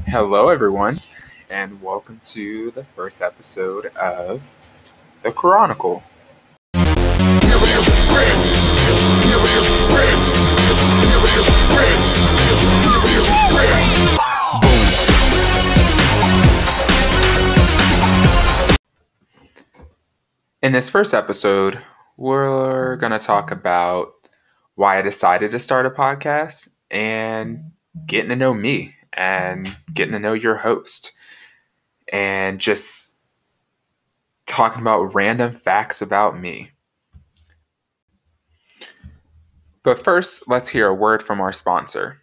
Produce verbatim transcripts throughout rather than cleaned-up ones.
Hello, everyone, and welcome to the first episode of The Chronicle. In this first episode, we're going to talk about why I decided to start a podcast and getting to know me and getting to know your host and just talking about random facts about me. But first, let's hear a word from our sponsor.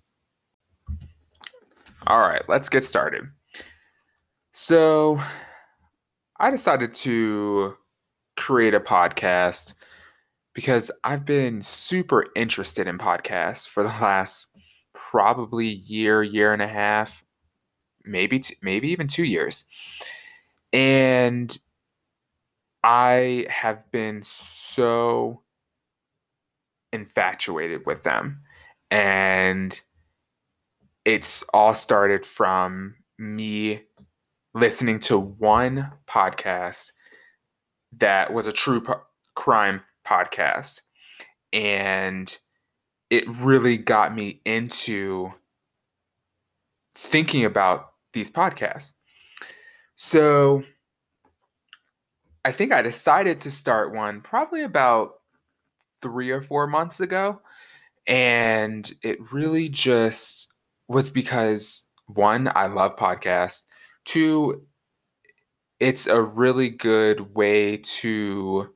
All right, let's get started. So, I decided to create a podcast because I've been super interested in podcasts for the last probably year, year and a half, maybe t- maybe even two years. And I have been so infatuated with them. And it's all started from me listening to one podcast that was a true po- crime podcast. And it really got me into thinking about these podcasts. So I think I decided to start one probably about three or four months ago. And it really just was because, one, I love podcasts. Two, it's a really good way to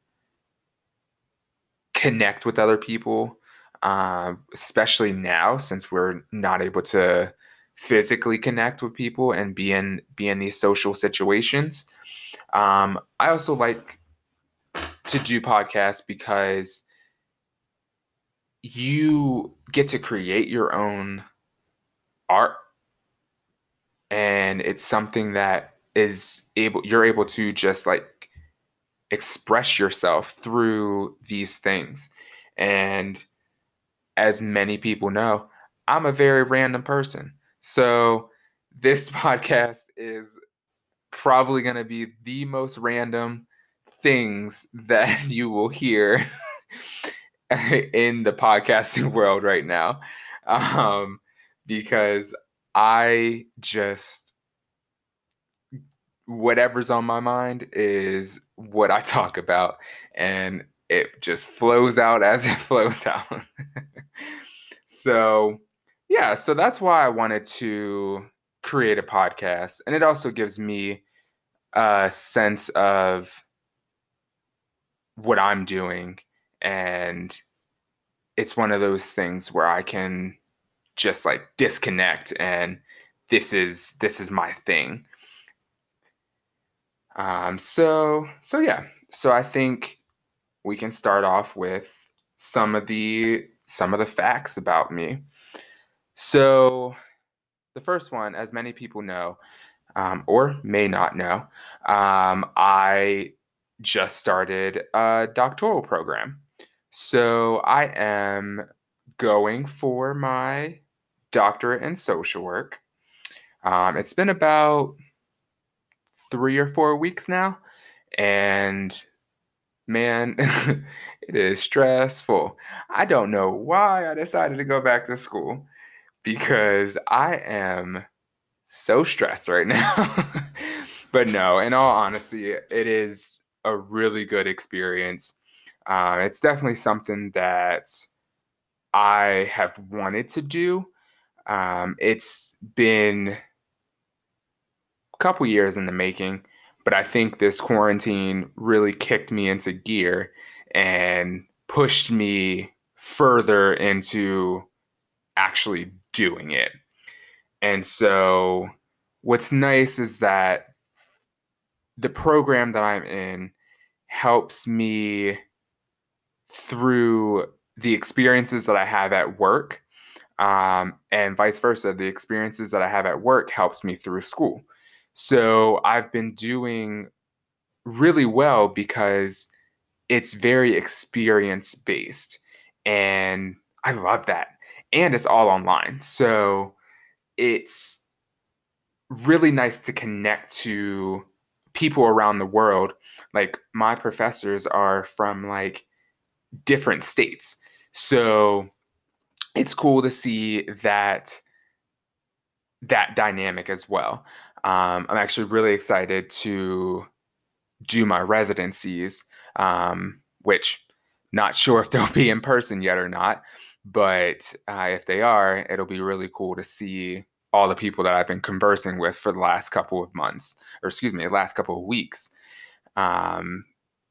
connect with other people, um, especially now since we're not able to physically connect with people and be in be in these social situations. Um, I also like to do podcasts because you get to create your own art, and it's something that is able you're able to just like express yourself through these things. And as many people know, I'm a very random person. So this podcast is probably going to be the most random things that you will hear in the podcasting world right now. Um, because I just, whatever's on my mind is what I talk about. And it just flows out as it flows out. So, yeah, so that's why I wanted to create a podcast. And it also gives me a sense of what I'm doing. And it's one of those things where I can just like disconnect and this is this is my thing. Um, so so yeah, so I think we can start off with some of the some of the facts about me. So the first one, as many people know, um, or may not know, um, I just started a doctoral program. So I am going for my doctorate in social work. Um, it's been about three or four weeks now, and man, it is stressful. I don't know why I decided to go back to school because I am so stressed right now. But no, in all honesty, it is a really good experience. Uh, it's definitely something that I have wanted to do. Um, it's been a couple years in the making, but I think this quarantine really kicked me into gear and pushed me further into actually doing it. And so what's nice is that the program that I'm in helps me through the experiences that I have at work, um, and vice versa. The experiences that I have at work helps me through school. So I've been doing really well because it's very experience based, and I love that. And it's all online. So it's really nice to connect to people around the world. Like my professors are from like different states. So it's cool to see that that dynamic as well. Um, I'm actually really excited to do my residencies, um, which not sure if they'll be in person yet or not, but uh, if they are, it'll be really cool to see all the people that I've been conversing with for the last couple of months, or excuse me, the last couple of weeks. Um,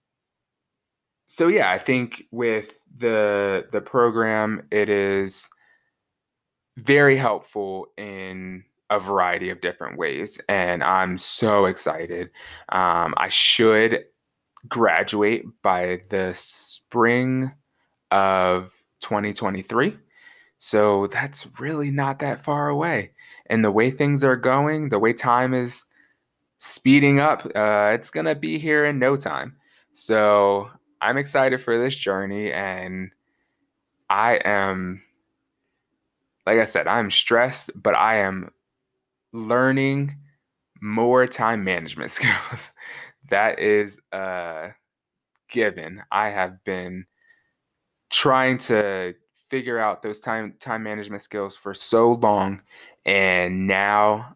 so yeah, I think with the the program, it is very helpful in a variety of different ways, and I'm so excited. Um, I should graduate by the spring of twenty twenty-three. So that's really not that far away. And the way things are going, the way time is speeding up, uh, it's going to be here in no time. So I'm excited for this journey. And I am, like I said, I'm stressed, but I am learning more time management skills. That is a given. I have been trying to figure out those time time management skills for so long, and now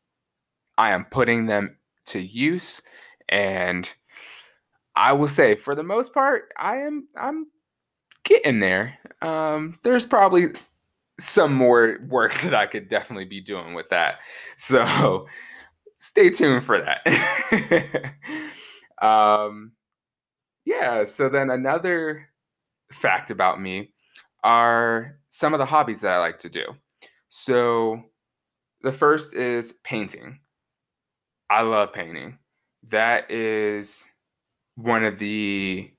I am putting them to use. And I will say, for the most part, I am I'm getting there. Um, there's probably some more work that I could definitely be doing with that. So stay tuned for that. um, yeah. So then another fact about me are some of the hobbies that I like to do. So the first is painting. I love painting. That is one of the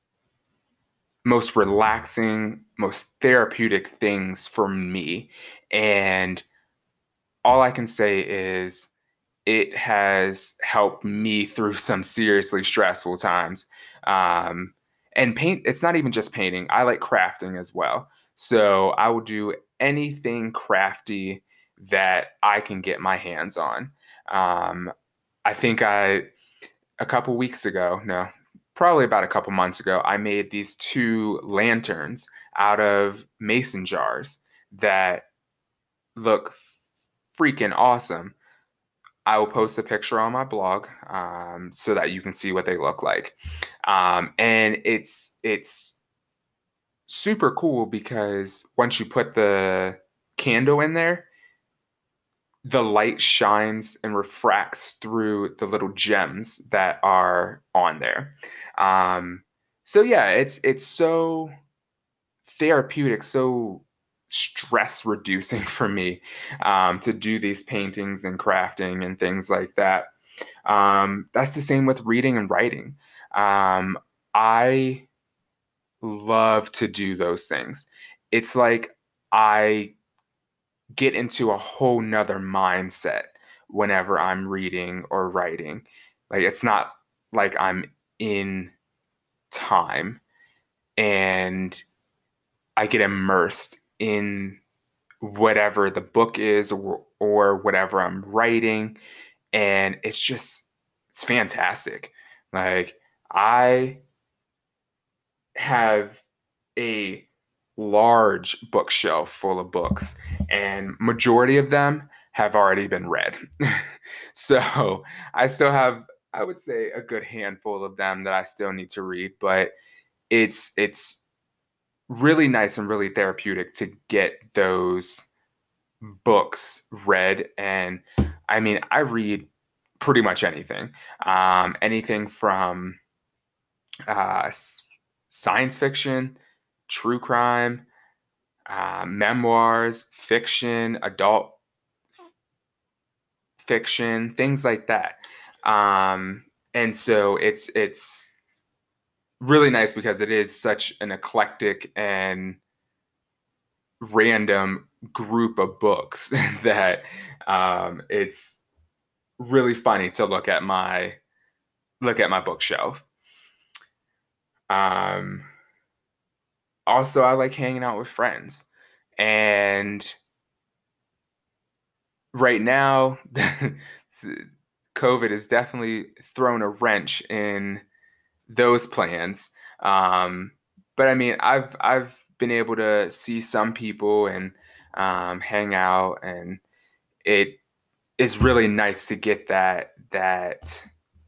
most relaxing, most therapeutic things for me. And all I can say is it has helped me through some seriously stressful times. Um, and paint, it's not even just painting, I like crafting as well. So I will do anything crafty that I can get my hands on. Um, I think I, a couple weeks ago, no, probably about a couple months ago, I made these two lanterns out of mason jars that look freaking awesome. I will post a picture on my blog, um, so that you can see what they look like. Um, and it's it's super cool because once you put the candle in there, the light shines and refracts through the little gems that are on there. Um, so yeah, it's it's so therapeutic, so stress reducing for me, um, to do these paintings and crafting and things like that. Um, that's the same with reading and writing. Um, I love to do those things. It's like I get into a whole nother mindset whenever I'm reading or writing. Like it's not like I'm in time and I get immersed in whatever the book is, or, or whatever I'm writing. And it's just, it's fantastic. Like, I have a large bookshelf full of books, and majority of them have already been read. So I still have, I would say, a good handful of them that I still need to read, but it's it's really nice and really therapeutic to get those books read. And I mean, I read pretty much anything, um, anything from uh, s- science fiction, true crime, uh, memoirs, fiction, adult f- fiction, things like that. Um, and so it's it's really nice because it is such an eclectic and random group of books that, um, it's really funny to look at my look at my bookshelf. Um, Also, I like hanging out with friends, and right now, COVID has definitely thrown a wrench in those plans. Um, but I mean, I've I've been able to see some people and um, hang out, and it is really nice to get that that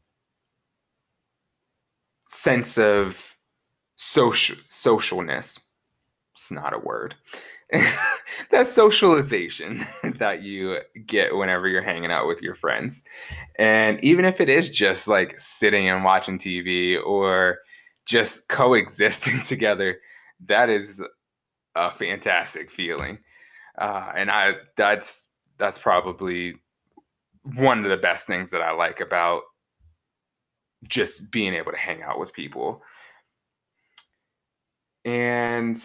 sense of social socialness. It's not a word. That socialization that you get whenever you're hanging out with your friends. And even if it is just like sitting and watching T V or just coexisting together, that is a fantastic feeling. Uh, and I that's that's probably one of the best things that I like about just being able to hang out with people. And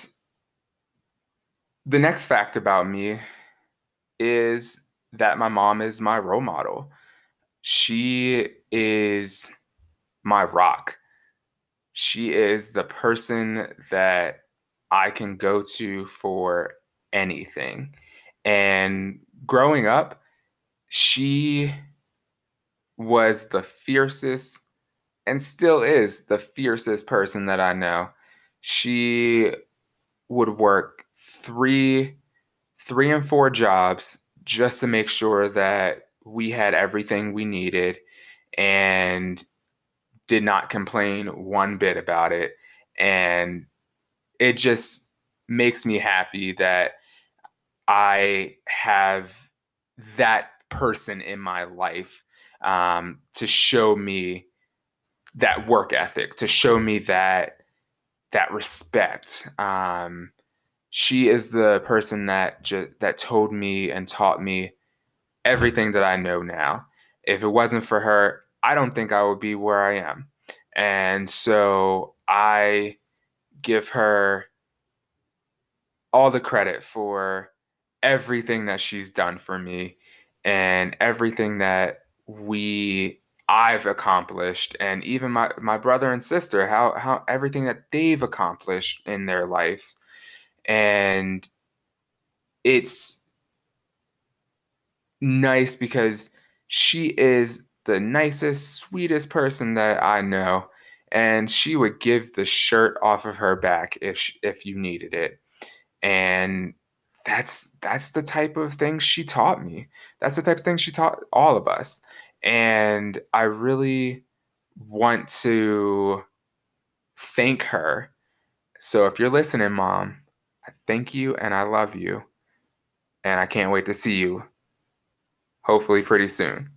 the next fact about me is that my mom is my role model. She is my rock. She is the person that I can go to for anything. And growing up, she was the fiercest and still is the fiercest person that I know. She would work three three and four jobs just to make sure that we had everything we needed and did not complain one bit about it. And it just makes me happy that I have that person in my life um, to show me that work ethic, to show me that that respect. Um, she is the person that ju- that told me and taught me everything that I know now. If it wasn't for her, I don't think I would be where I am. And so I give her all the credit for everything that she's done for me and everything that we I've accomplished, and even my, my brother and sister, how how everything that they've accomplished in their life. And it's nice because she is the nicest, sweetest person that I know, and she would give the shirt off of her back if sh if you needed it. And that's that's the type of thing she taught me. That's the type of thing she taught all of us. And I really want to thank her. So if you're listening, Mom, I thank you and I love you. And I can't wait to see you, hopefully pretty soon.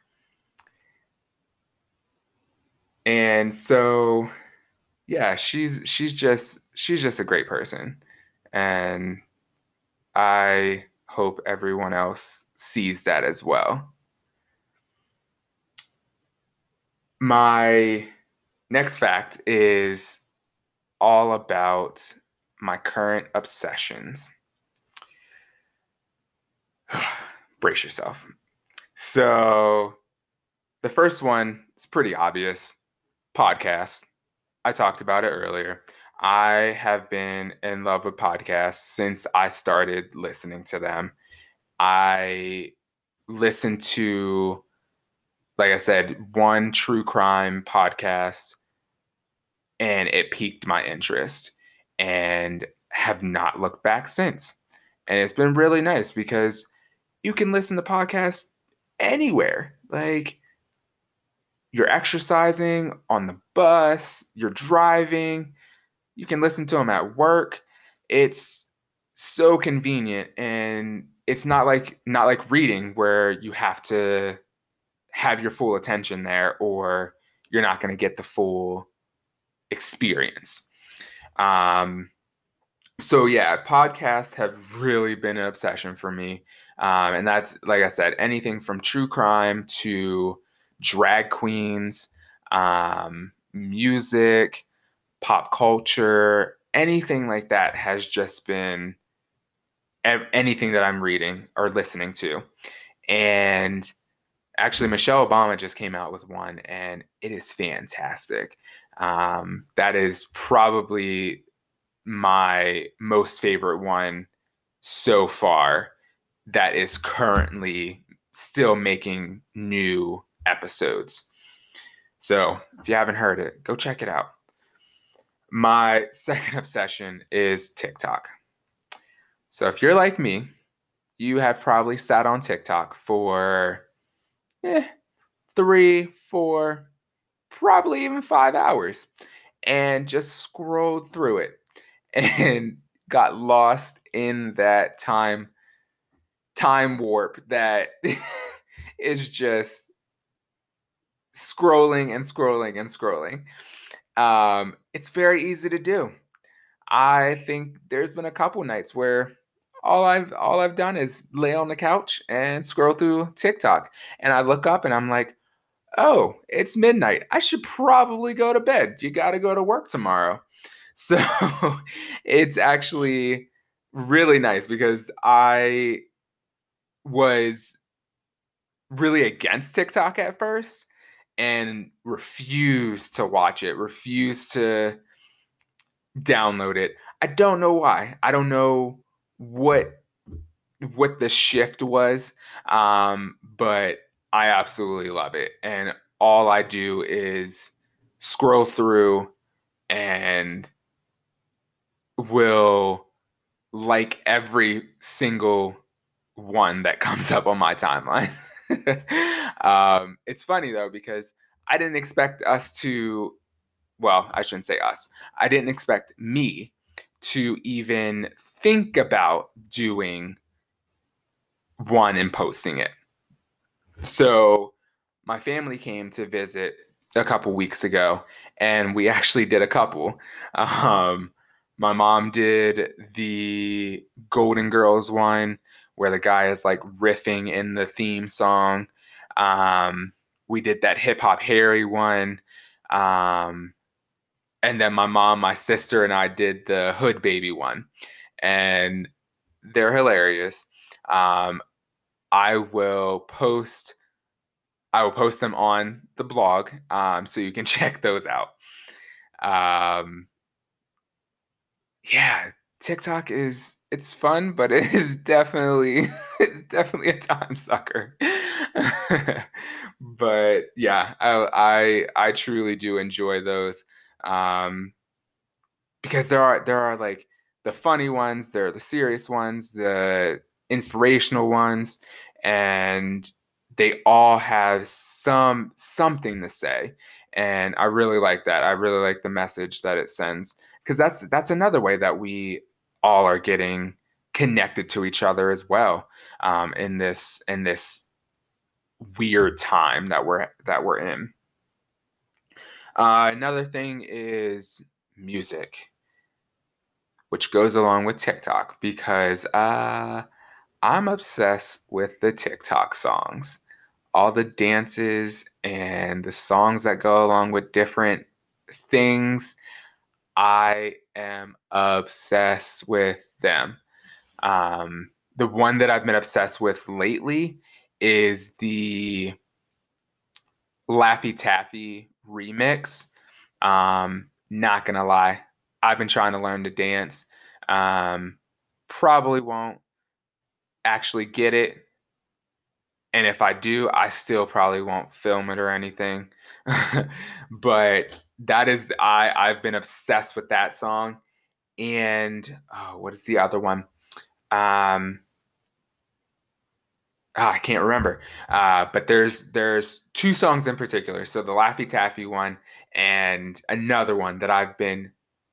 And so yeah, she's she's just she's just a great person. And I hope everyone else sees that as well. My next fact is all about my current obsessions. Brace yourself. So, the first one is pretty obvious. Podcast. I talked about it earlier. I have been in love with podcasts since I started listening to them. I listened to, like I said, one true crime podcast and it piqued my interest and have not looked back since. And it's been really nice because you can listen to podcasts anywhere. Like you're exercising on the bus, you're driving, you can listen to them at work. It's so convenient, and it's not like not like reading where you have to have your full attention there or you're not going to get the full experience. Um, so yeah, podcasts have really been an obsession for me. Um, and that's, like I said, anything from true crime to drag queens, um, music, pop culture, anything like that has just been ev- anything that I'm reading or listening to. And actually, Michelle Obama just came out with one, and it is fantastic. Um, that is probably my most favorite one so far that is currently still making new episodes. So if you haven't heard it, go check it out. My second obsession is TikTok. So if you're like me, you have probably sat on TikTok for eh, three, four, probably even five hours and just scrolled through it and got lost in that time time warp that is just scrolling and scrolling and scrolling. Um, it's very easy to do. I think there's been a couple nights where all I've all I've done is lay on the couch and scroll through TikTok, and I look up and I'm like, "Oh, it's midnight. I should probably go to bed. You got to go to work tomorrow." So it's actually really nice because I was really against TikTok at first and refused to watch it, refused to download it. I don't know why. I don't know what what the shift was, um, but I absolutely love it. And all I do is scroll through and will like every single one that comes up on my timeline. um, it's funny though, because I didn't expect us to, well, I shouldn't say us. I didn't expect me to even think about doing one and posting it. So my family came to visit a couple weeks ago, and we actually did a couple. Um, my mom did the Golden Girls one, where the guy is like riffing in the theme song. Um, we did that Hip Hop Harry one. Um, and then my mom, my sister, and I did the Hood Baby one. And they're hilarious. Um, I will post I will post them on the blog, um, so you can check those out. Um, yeah, TikTok is it's fun, but it is definitely it's definitely a time sucker. But yeah, I, I I truly do enjoy those, um, because there are there are like the funny ones, there are the serious ones, the inspirational ones, and they all have some something to say. And I really like that. I really like the message that it sends, because that's that's another way that we all are getting connected to each other as well, um, in this in this weird time that we're that we're in. Uh, another thing is music, which goes along with TikTok, because uh, I'm obsessed with the TikTok songs, all the dances and the songs that go along with different things. I am obsessed with them. Um, the one that I've been obsessed with lately is the Laffy Taffy remix. Um, not gonna lie, I've been trying to learn to dance. Um, Probably won't actually get it. And if I do, I still probably won't film it or anything. But that is I I've been obsessed with that song. And oh, what is the other one? Um, ah, I can't remember. Uh, but there's there's two songs in particular. So the Laffy Taffy one and another one that I've been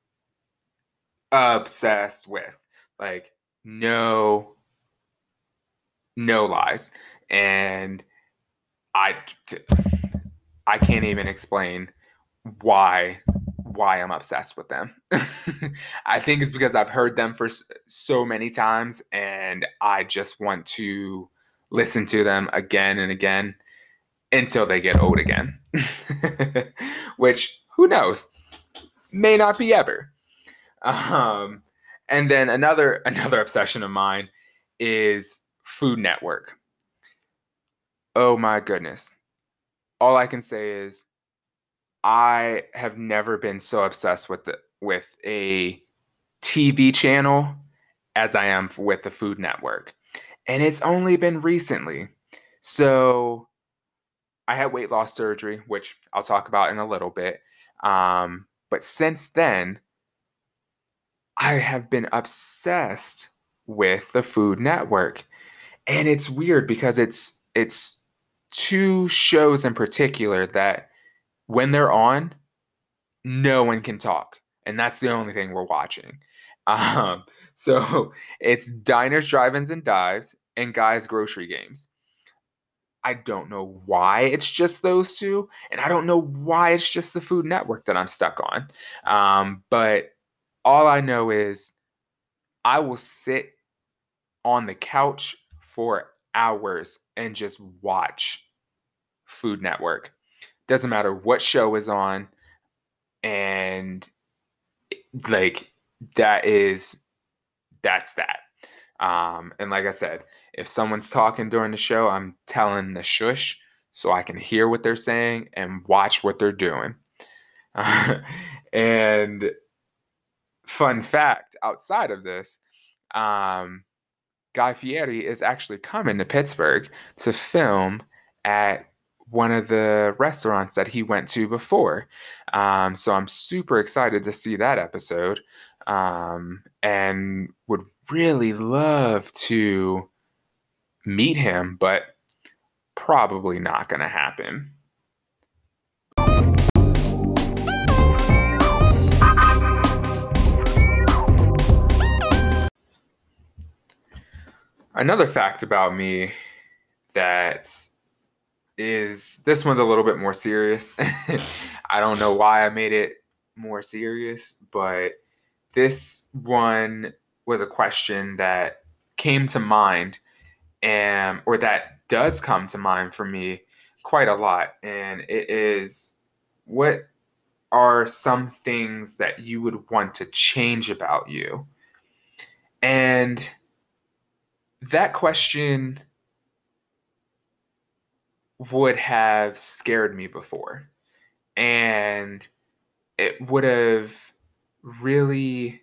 obsessed with. Like no no lies. And I I can't even explain why why I'm obsessed with them. I think it's because I've heard them for so many times and I just want to listen to them again and again until they get old again. Which, who knows, may not be ever. Um, and then another another obsession of mine is Food Network. Oh my goodness. All I can say is I have never been so obsessed with the, with a T V channel as I am with the Food Network. And it's only been recently. So I had weight loss surgery, which I'll talk about in a little bit. Um, but since then, I have been obsessed with the Food Network. And it's weird because it's it's two shows in particular that when they're on, no one can talk. And that's the only thing we're watching. Um, so it's Diners, Drive-ins, and Dives and Guys Grocery Games. I don't know why it's just those two, and I don't know why it's just the Food Network that I'm stuck on. Um, but all I know is I will sit on the couch for hours and just watch Food Network. Doesn't matter what show is on, and like that is that's that. Um, and like I said, if someone's talking during the show, I'm telling the shush so I can hear what they're saying and watch what they're doing. And fun fact outside of this, um, Guy Fieri is actually coming to Pittsburgh to film at one of the restaurants that he went to before. Um, so I'm super excited to see that episode, um, and would really love to meet him, but probably not going to happen. Another fact about me that is this one's a little bit more serious. I don't know why I made it more serious, but this one was a question that came to mind, and or that does come to mind for me quite a lot. And it is, what are some things that you would want to change about you? And that question would have scared me before. And it would have really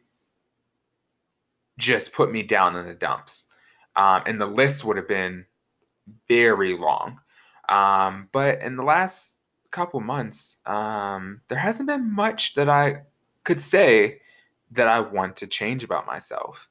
just put me down in the dumps. Um, and the list would have been very long. Um, but in the last couple months, um, there hasn't been much that I could say that I want to change about myself.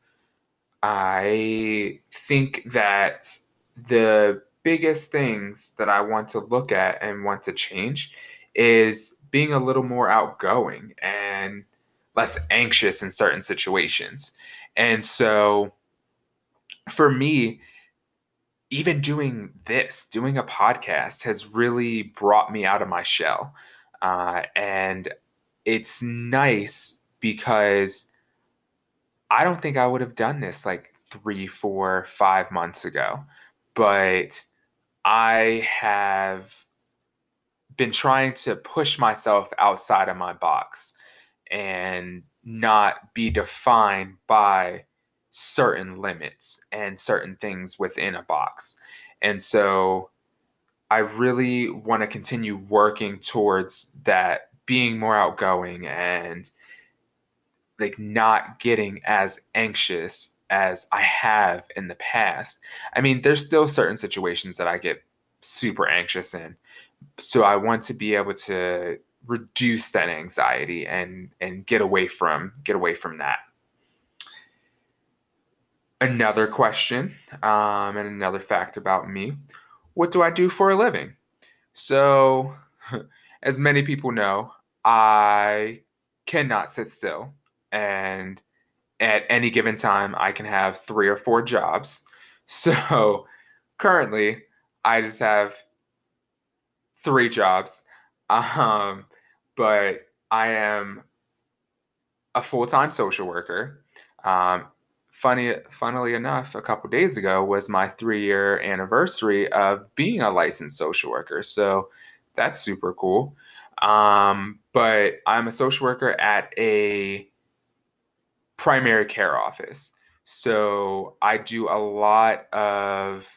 I think that the biggest things that I want to look at and want to change is being a little more outgoing and less anxious in certain situations. And so for me, even doing this, doing a podcast has really brought me out of my shell. Uh, and it's nice because I don't think I would have done this like three, four, five months ago. But I have been trying to push myself outside of my box and not be defined by certain limits and certain things within a box. And so I really want to continue working towards that, being more outgoing and like not getting as anxious as I have in the past. I mean, there's still certain situations that I get super anxious in. So I want to be able to reduce that anxiety and and get away from get away from that. Another question, um, and another fact about me. What do I do for a living? So, as many people know, I cannot sit still. And at any given time, I can have three or four jobs. So, currently, I just have three jobs. Um, but I am a full-time social worker. Um, funny, funnily enough, a couple days ago was my three-year anniversary of being a licensed social worker. So that's super cool. Um, but I'm a social worker at a primary care office. So I do a lot of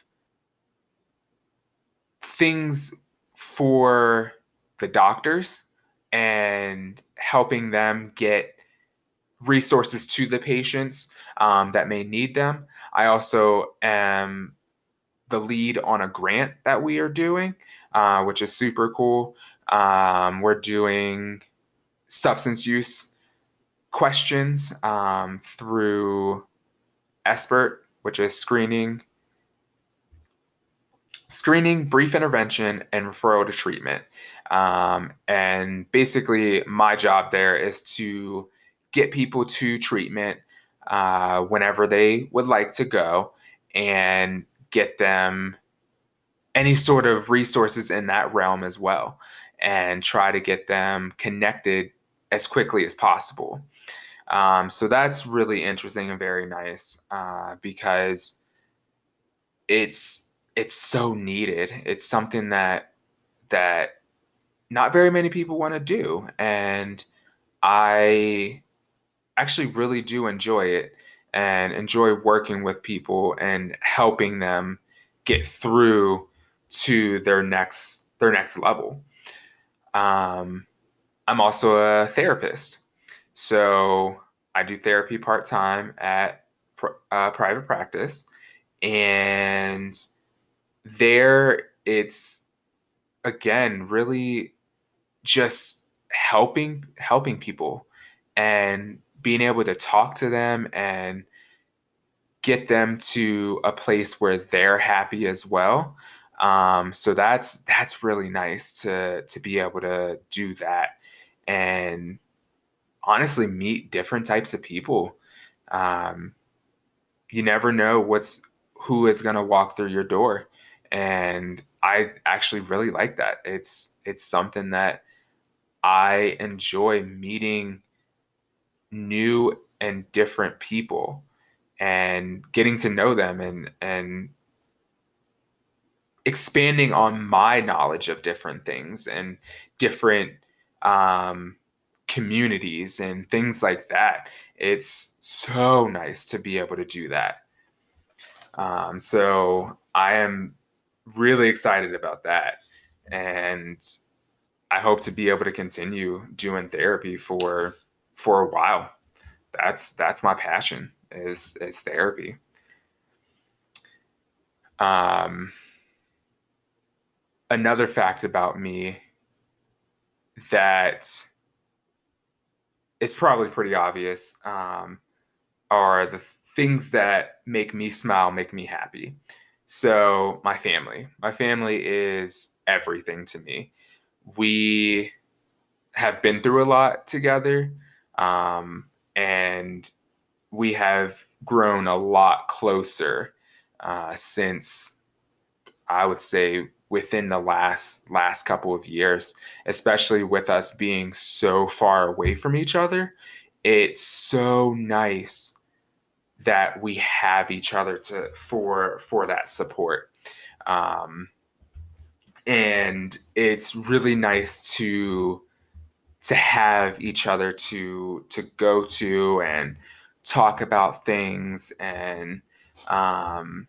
things for the doctors and helping them get resources to the patients um, that may need them. I also am the lead on a grant that we are doing, uh, which is super cool. Um, we're doing substance use questions um, through SBIRT, which is screening, screening, brief intervention, and referral to treatment. Um, and basically, my job there is to get people to treatment uh, whenever they would like to go and get them any sort of resources in that realm as well, and try to get them connected as quickly as possible. Um, so that's really interesting and very nice uh, because it's it's so needed. It's something that that not very many people want to do, and I actually really do enjoy it and enjoy working with people and helping them get through to their next their next level. Um, I'm also a therapist, so I do therapy part time at pr- uh, private practice, and there it's again really just helping helping people and being able to talk to them and get them to a place where they're happy as well. Um, so that's that's really nice to to be able to do that and honestly meet different types of people. Um, you never know what's who is going to walk through your door, and I actually really like that. It's it's something that I enjoy meeting new and different people and getting to know them and and expanding on my knowledge of different things and different um, communities and things like that. It's so nice to be able to do that. Um, so I am really excited about that. And I hope to be able to continue doing therapy for for a while. That's that's my passion is is therapy. Um, Another fact about me that is probably pretty obvious um, are the things that make me smile, make me happy. So my family, my family is everything to me. We have been through a lot together, um, and we have grown a lot closer uh, since I would say within the last last couple of years, especially with us being so far away from each other. It's so nice that we have each other to for for that support. Um, and it's really nice to to have each other to to go to and talk about things and um,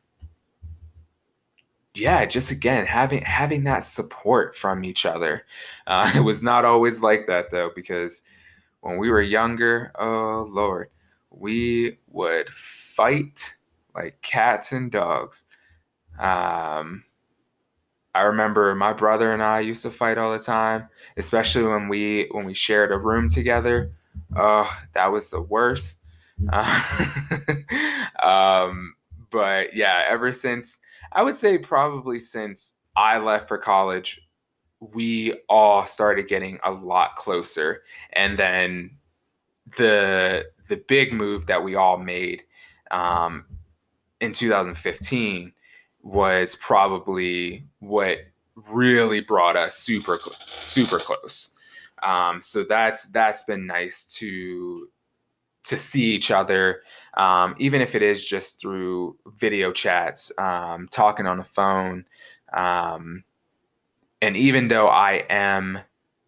yeah, just again having having that support from each other. Uh, it was not always like that though, because when we were younger, oh Lord, we would fight like cats and dogs. Um, I remember my brother and I used to fight all the time, especially when we when we shared a room together. Oh, that was the worst. Uh, um, but yeah, ever since I would say probably since I left for college, we all started getting a lot closer. And then the the big move that we all made um, in two thousand fifteen was probably what really brought us super super close. Um, so that's that's been nice to to see each other, um, even if it is just through video chats, um, talking on the phone. Um, and even though I am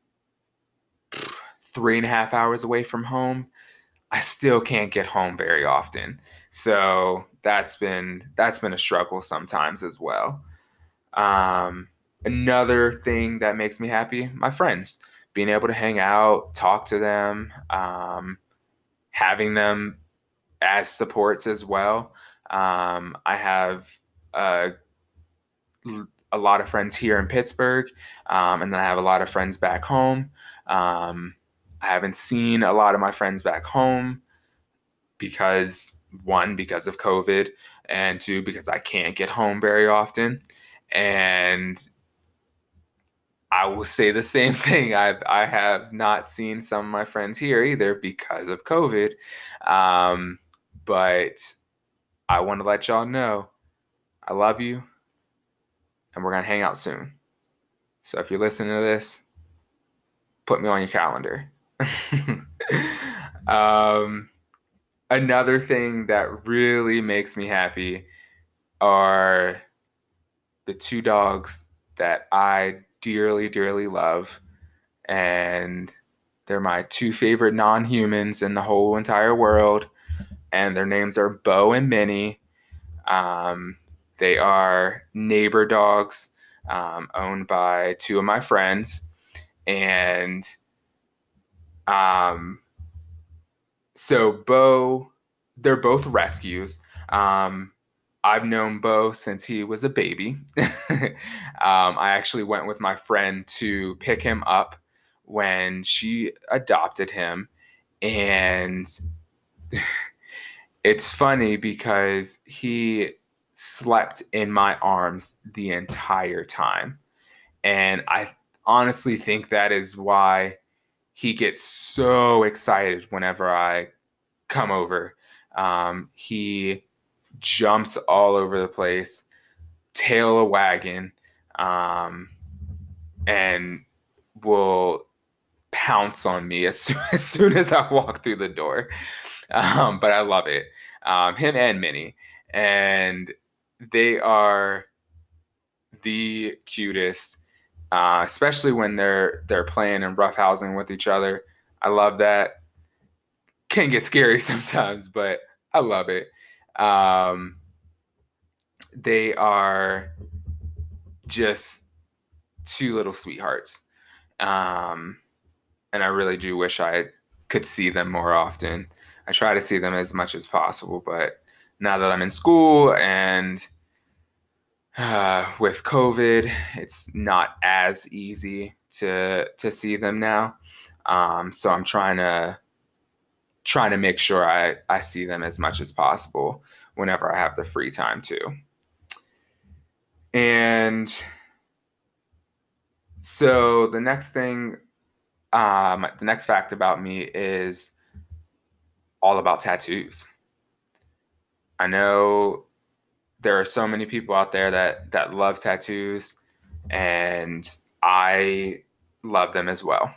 three and a half hours away from home, I still can't get home very often. So that's been that's been a struggle sometimes as well. Um, Another thing that makes me happy, my friends, being able to hang out, talk to them, um, having them as supports as well. Um, I have a, a lot of friends here in Pittsburgh, um, and then I have a lot of friends back home. Um, I haven't seen a lot of my friends back home because, one, because of COVID, and two, because I can't get home very often. And I will say the same thing. I I have not seen some of my friends here either because of COVID. Um, but I want to let y'all know I love you, and we're gonna hang out soon. So if you're listening to this, put me on your calendar. um, Another thing that really makes me happy are the two dogs that I dearly, dearly love. And they're my two favorite non humans in the whole entire world. And their names are Bo and Minnie. Um, they are neighbor dogs, um, owned by two of my friends. And um, so Bo, they're both rescues. Um, I've known Bo since he was a baby. um, I actually went with my friend to pick him up when she adopted him. And it's funny because he slept in my arms the entire time. And I honestly think that is why he gets so excited whenever I come over. Um, he jumps all over the place, tail a wagon, um, and will pounce on me as soon, as soon as I walk through the door. Um, but I love it. Um, him and Minnie. And they are the cutest, uh, especially when they're they're playing and roughhousing with each other. I love that. Can get scary sometimes, but I love it. Um, they are just two little sweethearts. Um, and I really do wish I could see them more often. I try to see them as much as possible, but now that I'm in school and uh, with COVID, it's not as easy to to see them now. Um, so I'm trying to trying to make sure I, I see them as much as possible whenever I have the free time too. And so the next thing, um, the next fact about me is all about tattoos. I know there are so many people out there that that love tattoos, and I love them as well.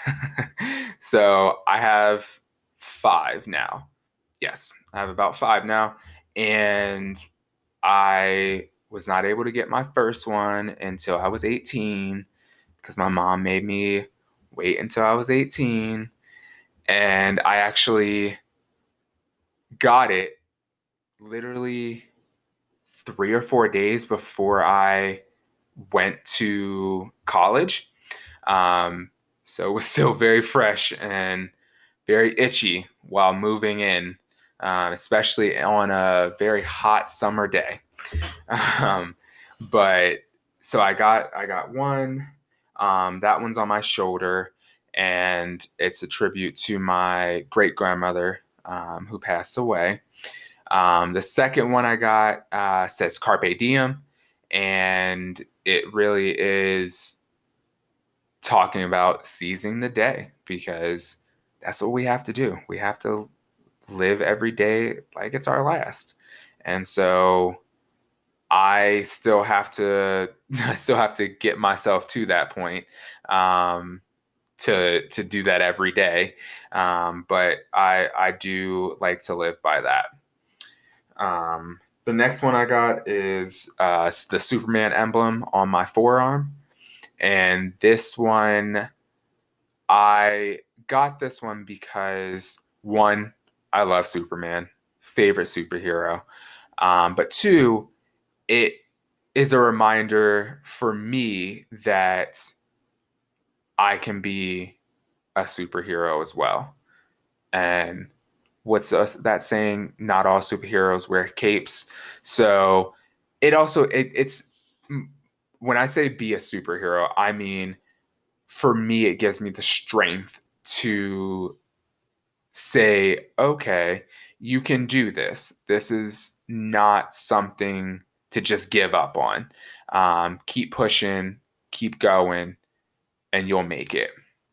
So I have five now. Yes, I have about five now, and I was not able to get my first one until I was eighteen because my mom made me wait until I was eighteen, and I actually got it literally three or four days before I went to college. Um, so it was still very fresh and very itchy while moving in, um, especially on a very hot summer day. Um, but so I got I got one. Um, that one's on my shoulder, and it's a tribute to my great grandmother um, who passed away. Um, the second one I got uh, says Carpe Diem, and it really is talking about seizing the day because that's what we have to do. We have to live every day like it's our last. And so I still have to I still have to get myself to that point um, to to do that every day. Um, but I I do like to live by that. Um, the next one I got is uh, the Superman emblem on my forearm. And this one, I got this one because one, I love Superman, favorite superhero. Um, but two, it is a reminder for me that I can be a superhero as well. And what's uh, that saying? Not all superheroes wear capes. So it also it, it's when I say be a superhero, I mean for me it gives me the strength to say, okay, you can do this. This is not something to just give up on. Um, keep pushing, keep going, and you'll make it.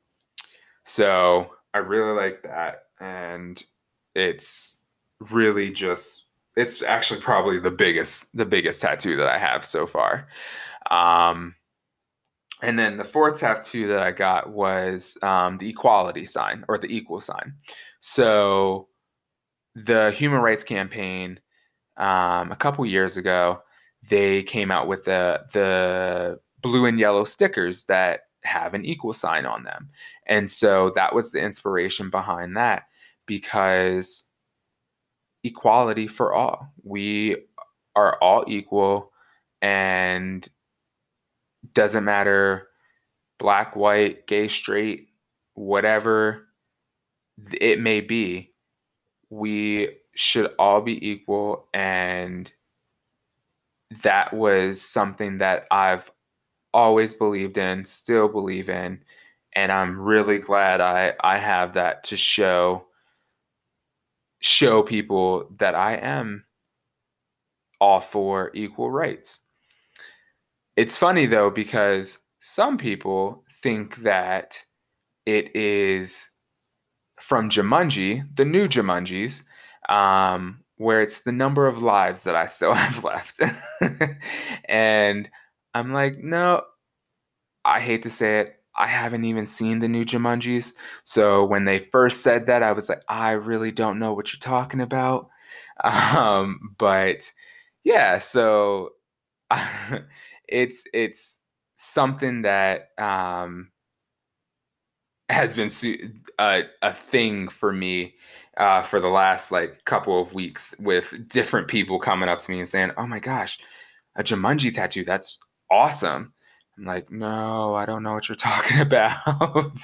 So I really like that. And it's really just, it's actually probably the biggest, the biggest tattoo that I have so far. Um, and then the fourth tattoo that I got was um, the equality sign or the equal sign. So the Human Rights Campaign, um, a couple years ago, they came out with the the blue and yellow stickers that have an equal sign on them. And so that was the inspiration behind that, because equality for all. We are all equal, and doesn't matter black, white, gay, straight, whatever it may be, we should all be equal. And that was something that I've always believed in, still believe in, and I'm really glad I I have that to show show people that I am all for equal rights. It's funny though, because some people think that it is from Jumanji, the new Jumanjis, um, where it's the number of lives that I still have left. And I'm like, no, I hate to say it, I haven't even seen the new Jumanjis. So when they first said that, I was like, I really don't know what you're talking about. Um, but yeah, so it's it's something that um, has been su- a, a thing for me uh, for the last like couple of weeks, with different people coming up to me and saying, "Oh my gosh, a Jumanji tattoo, that's awesome." I'm like, "No, I don't know what you're talking about."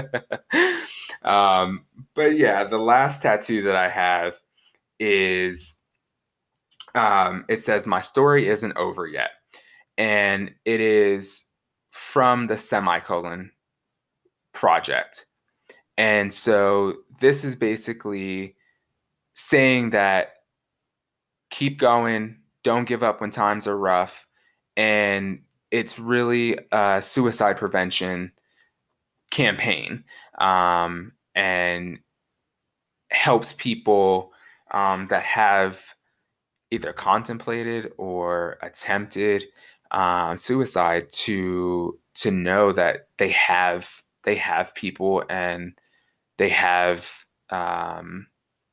um, but yeah, the last tattoo that I have is um, it says, "My story isn't over yet," and it is from the Semicolon Project. And so this is basically saying that keep going, don't give up when times are rough. And it's really a suicide prevention campaign, um, and helps people um, that have either contemplated or attempted uh, suicide to to know that they have they have people, and they have um,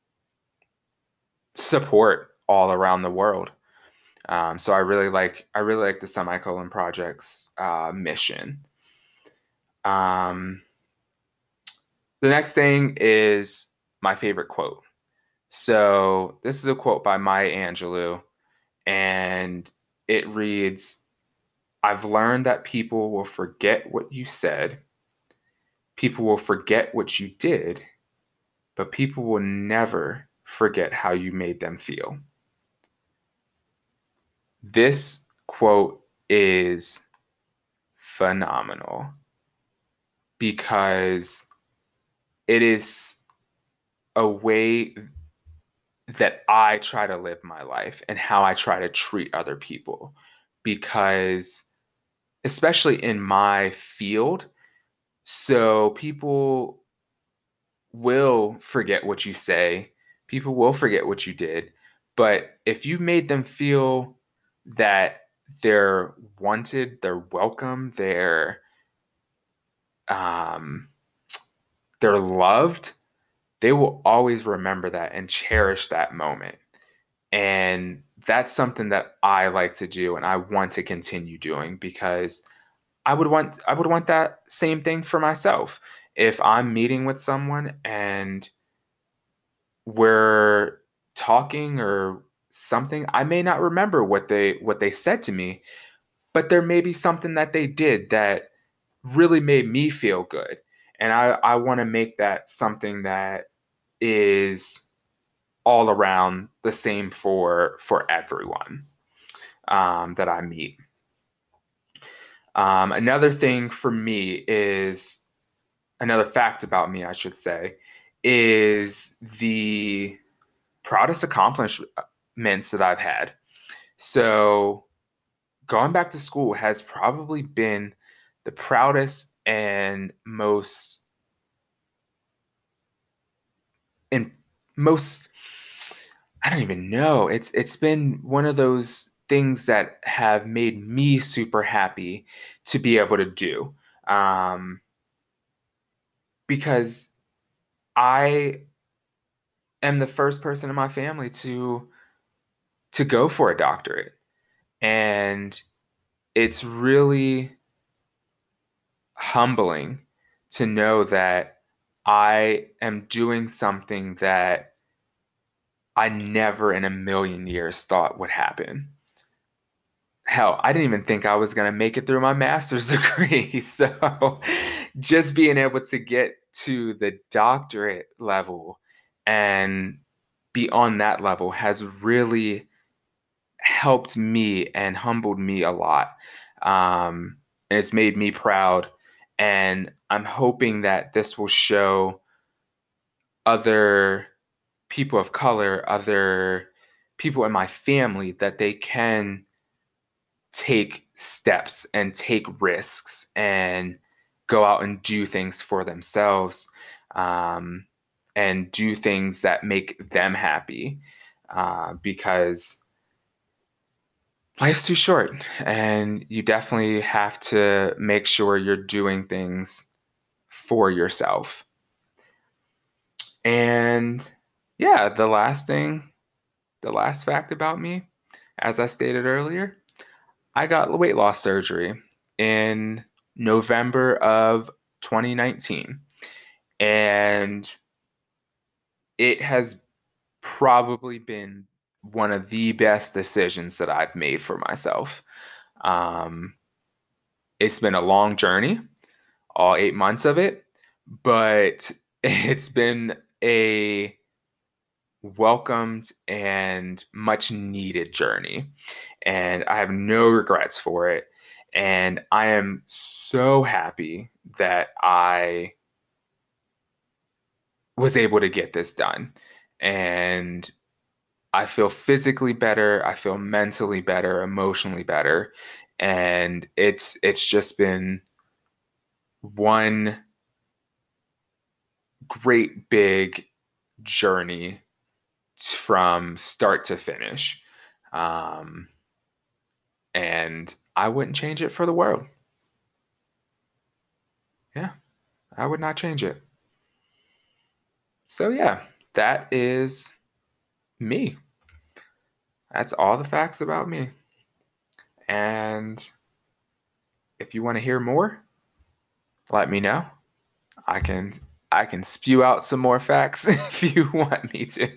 support all around the world. Um, so I really like I really like the Semicolon Project's uh, mission. Um, the next thing is my favorite quote. So this is a quote by Maya Angelou, and it reads, "I've learned that people will forget what you said, people will forget what you did, but people will never forget how you made them feel." This quote is phenomenal, because it is a way that I try to live my life and how I try to treat other people. Because, especially in my field, so people will forget what you say, people will forget what you did. But if you made them feel that they're wanted, they're welcome, they're um, they're loved, they will always remember that and cherish that moment. And that's something that I like to do, and I want to continue doing, because I would want I would want that same thing for myself. If I'm meeting with someone and we're talking or something, I may not remember what they what they said to me, but there may be something that they did that really made me feel good. And I, I want to make that something that is all around the same for for everyone um, that I meet. Um, another thing for me is another fact about me, I should say, is the proudest accomplishments that I've had. So going back to school has probably been the proudest and most and most I don't even know. It's it's been one of those things that have made me super happy to be able to do. Um, because I am the first person in my family to to go for a doctorate. And it's really humbling to know that I am doing something that I never in a million years thought would happen. Hell, I didn't even think I was going to make it through my master's degree. So just being able to get to the doctorate level and be on that level has really helped me and humbled me a lot. Um, and it's made me proud. And I'm hoping that this will show other people of color, other people in my family, that they can take steps and take risks and go out and do things for themselves, um, and do things that make them happy, uh, because life's too short and you definitely have to make sure you're doing things for yourself. And yeah, the last thing, the last fact about me, as I stated earlier, I got weight loss surgery in November of twenty nineteen. And it has probably been one of the best decisions that I've made for myself. Um, it's been a long journey, all eight months of it, but it's been a welcomed and much needed journey. And I have no regrets for it. And I am so happy that I was able to get this done. And I feel physically better, I feel mentally better, emotionally better. And it's it's just been one great big journey from start to finish. Um, and I wouldn't change it for the world. Yeah, I would not change it. So, yeah, that is me. That's all the facts about me. And if you want to hear more, let me know. I can I can spew out some more facts if you want me to.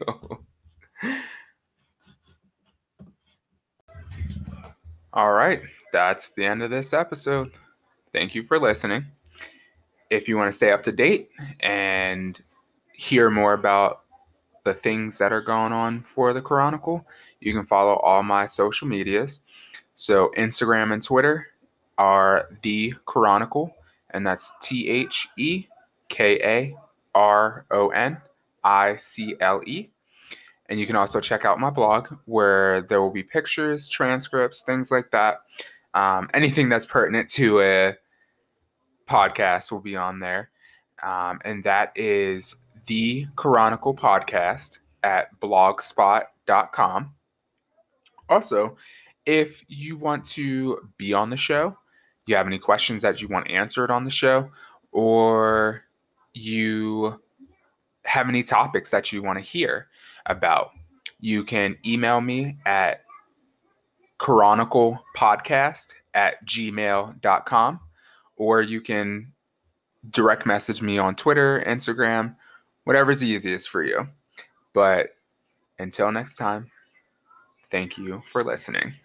All right, that's the end of this episode. Thank you for listening. If you want to stay up to date and hear more about the things that are going on for the Chronicle, you can follow all my social medias. So Instagram and Twitter are The Chronicle, and that's T H E K A R O N I C L E. And you can also check out my blog where there will be pictures, transcripts, things like that. Um, anything that's pertinent to a podcast will be on there. Um, and that is The Chronicle Podcast at blogspot dot com. Also, if you want to be on the show, you have any questions that you want answered on the show, or you have any topics that you want to hear about, you can email me at chroniclepodcast at gmail dot com, or you can direct message me on Twitter, Instagram, whatever's easiest for you. But until next time, thank you for listening.